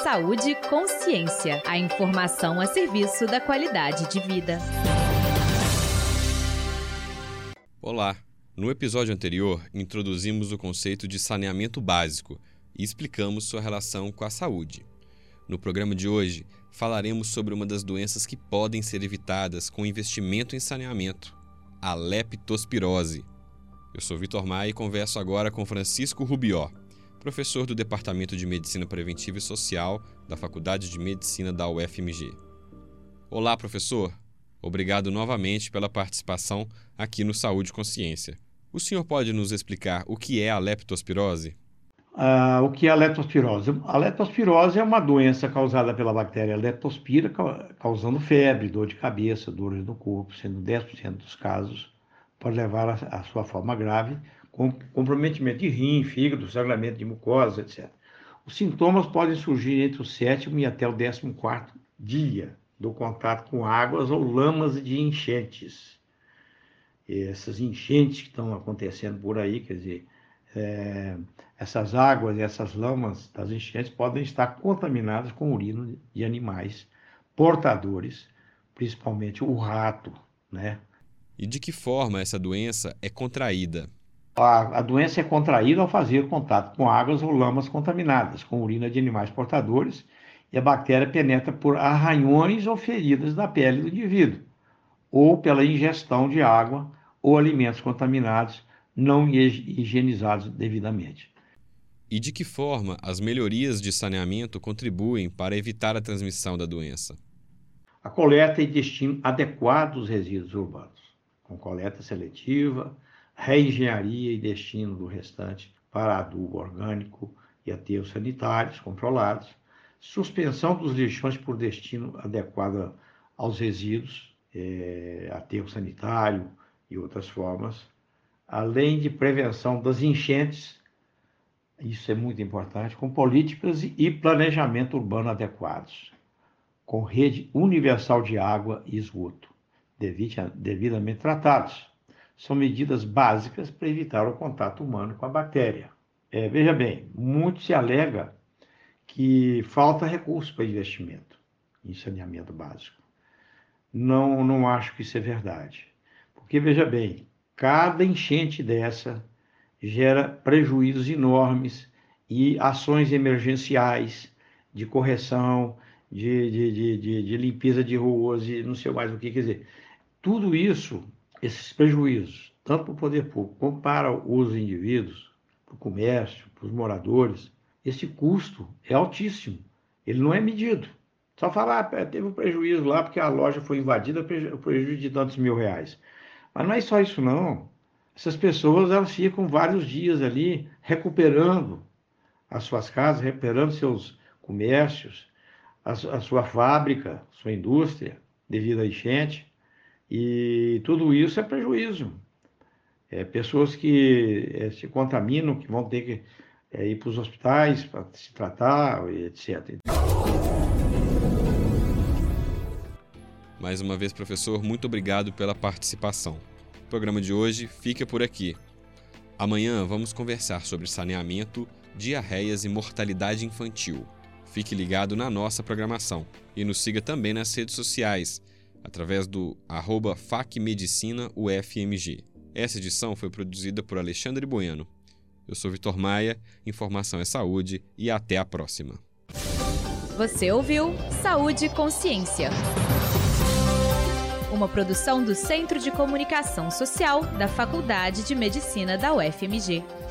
Saúde e Consciência. A informação a serviço da qualidade de vida. Olá! No episódio anterior, introduzimos o conceito de saneamento básico e explicamos sua relação com a saúde. No programa de hoje, falaremos sobre uma das doenças que podem ser evitadas com investimento em saneamento, a leptospirose. Eu sou Vitor Maia e converso agora com Francisco Rubió, professor do Departamento de Medicina Preventiva e Social da Faculdade de Medicina da UFMG. Olá, professor! Obrigado novamente pela participação aqui no Saúde e Consciência. O senhor pode nos explicar o que é a leptospirose? O que é a leptospirose? A leptospirose é uma doença causada pela bactéria Leptospira, causando febre, dor de cabeça, dores no corpo, sendo 10% dos casos, pode levar à sua forma grave, com comprometimento de rim, fígado, sangramento de mucosa, etc. Os sintomas podem surgir entre o 7º e até o 14º dia do contato com águas ou lamas de enchentes. E essas enchentes que estão acontecendo por aí, quer dizer, essas águas e essas lamas das enchentes podem estar contaminadas com urina de animais portadores, principalmente o rato, né? E de que forma essa doença é contraída? A doença é contraída ao fazer contato com águas ou lamas contaminadas, com urina de animais portadores, e a bactéria penetra por arranhões ou feridas da pele do indivíduo, ou pela ingestão de água ou alimentos contaminados não higienizados devidamente. E de que forma as melhorias de saneamento contribuem para evitar a transmissão da doença? A coleta e destino adequado dos resíduos urbanos, com coleta seletiva, reengenharia e destino do restante para adubo orgânico e aterros sanitários controlados, suspensão dos lixões por destino adequado aos resíduos, aterro sanitário e outras formas, além de prevenção das enchentes, isso é muito importante, com políticas e planejamento urbano adequados, com rede universal de água e esgoto, devidamente tratados. São medidas básicas para evitar o contato humano com a bactéria. Veja bem, muito se alega que falta recurso para investimento em saneamento básico. Não acho que isso é verdade. Porque, veja bem, cada enchente dessa gera prejuízos enormes e ações emergenciais de correção, de limpeza de ruas e não sei mais o que. Quer dizer, tudo isso, esses prejuízos, tanto para o poder público como para os indivíduos, para o comércio, para os moradores, esse custo é altíssimo. Ele não é medido. Só falar, teve um prejuízo lá porque a loja foi invadida, o prejuízo de tantos R$1.000. Mas não é só isso, não. Essas pessoas, elas ficam vários dias ali recuperando as suas casas, recuperando seus comércios, a sua fábrica, sua indústria, devido à enchente. E tudo isso é prejuízo. Pessoas que se contaminam, que vão ter que ir para os hospitais para se tratar, etc. Mais uma vez, professor, muito obrigado pela participação. O programa de hoje fica por aqui. Amanhã vamos conversar sobre saneamento, diarreias e mortalidade infantil. Fique ligado na nossa programação e nos siga também nas redes sociais, através do @FacMedicinaUFMG. Essa edição foi produzida por Alexandre Bueno. Eu sou Vitor Maia, informação é saúde e até a próxima. Você ouviu Saúde e Consciência. Uma produção do Centro de Comunicação Social da Faculdade de Medicina da UFMG.